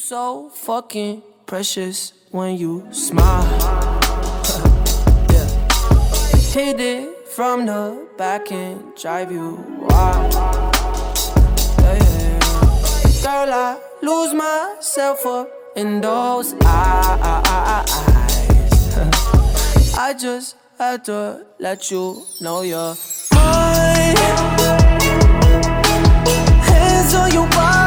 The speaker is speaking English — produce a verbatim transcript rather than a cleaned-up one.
so fucking precious when you smile. Yeah. Hit it from the back and drive you wild. Yeah, yeah, yeah. Girl, I lose myself up in those eyes. I just had to let you know you're mine. Hands on your body.